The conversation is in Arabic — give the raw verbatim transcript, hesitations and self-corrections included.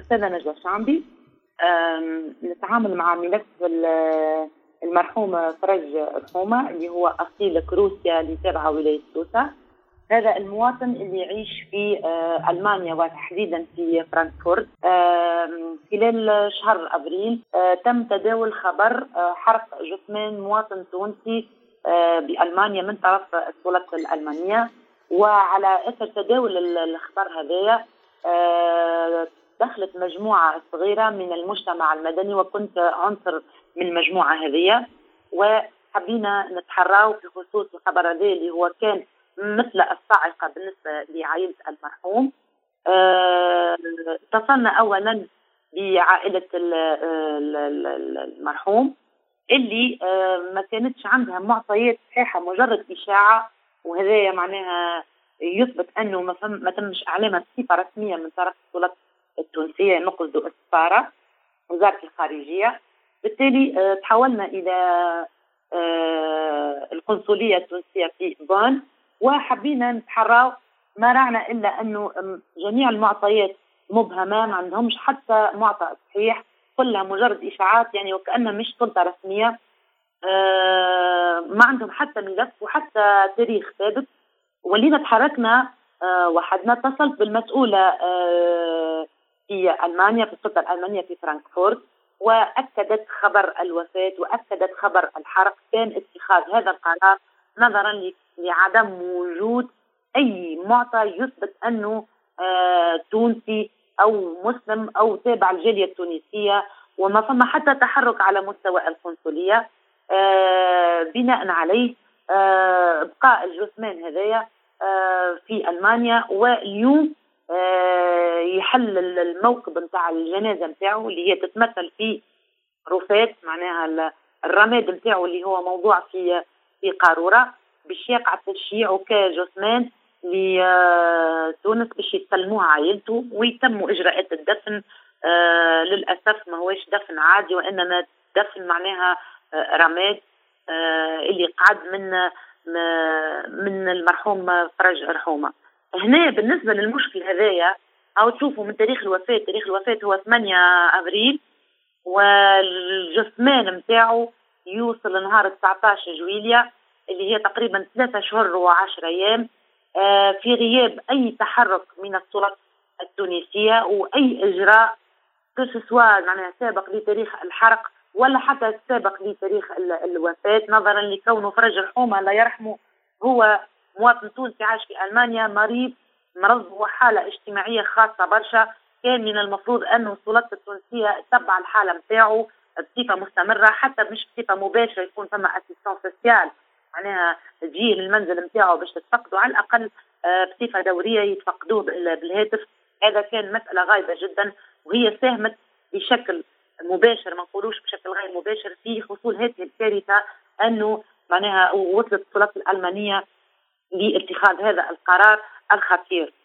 أستاذة نجوى شعبي. نتعامل مع ملف المرحوم فرج رحومة اللي هو أصيل كروسيا اللي تابع ولاية سوسة. هذا المواطن اللي يعيش في ألمانيا وتحديدا في فرانكفورت. خلال شهر أبريل تم تداول خبر حرق جثمان مواطن تونسي بألمانيا من طرف السلطات الألمانية. وعلى أثر تداول الخبر هذايا دخلت مجموعة صغيرة من المجتمع المدني، وكنت عنصر من المجموعة هذه، وحبينا نتحروا في خصوص الخبر هذا اللي هو كان مثل الصاعقة بالنسبة لعائلة المرحوم. اتصلنا أولا بعائلة المرحوم اللي ما كانتش عندها معطيات صحيحة، مجرد إشاعة، وهذا معناها يثبت أنه ما, ما تمش إعلامها بصفة رسمية من طرف السلطات التونسية، نقصد السفارة وزارة الخارجية. بالتالي تحولنا إلى القنصلية التونسية في بون، وحبينا نتحرى. ما رعنا إلا أنه جميع المعطيات مبهمة، ما عندهمش حتى معطى صحيح، كلها مجرد إشاعات، يعني وكأنها مش سلطة رسمية. ما عندهم حتى ملف وحتى تاريخ ثابت. ولينا تحركنا وحدنا، اتصلت بالمسؤولة في ألمانيا، في السلطة الألمانية في فرانكفورت، وأكدت خبر الوفاة وأكدت خبر الحرق. كان اتخاذ هذا القرار نظرا لعدم وجود أي معطى يثبت أنه تونسي أو مسلم أو تابع الجالية التونسية، وما فما حتى تحرك على مستوى القنصلية. بناء عليه بقاء الجثمان هذايا في ألمانيا، واليوم يحل الموكب نتاع الجنازة نتاعه اللي هي تتمثل في رفات، معناها الرماد نتاعه اللي هو موضوع في في قارورة باش يقع تشييعه كجثمان لتونس باش يسلموها عائلته ويتم إجراءات الدفن. آه للأسف ما هوش دفن عادي، وإنما دفن معناها آه رماد آه اللي قعد من من المرحوم فرج رحومة. هنا بالنسبة للمشكل هذايا أو تشوفوا من تاريخ الوفاة، تاريخ الوفاة هو ثمانية أبريل، والجثمان متاعه يوصل نهار تسعة عشر جويلية اللي هي تقريبا ثلاثة شهور وعشر أيام، آه في غياب أي تحرك من السلطات التونسية وأي إجراء كسوا معناها سابق لتاريخ الحرق ولا حتى سابق لتاريخ الوفاة، نظرا لكونه فرج رحومة الله يرحمه هو مواطن تونسي عاش في ألمانيا، مريض مرض وحالة اجتماعية خاصة برشا. كان من المفروض أنه السلطات التونسية تتبع الحالة متاعه بصفة مستمرة، حتى مش بصفة مباشرة، يكون فما أسيستان سوسيال معناها تجيه للمنزل متاعه باش تتفقدوا على الأقل بصفة دورية يتفقدوه بالهاتف. هذا كان مسألة غايبة جدا، وهي ساهمت بشكل مباشر ما نقولوش بشكل غير مباشر في حصول هذه الكارثة، أنه معناها وصلت السلطات الألمانية لاتخاذ هذا القرار الخطير.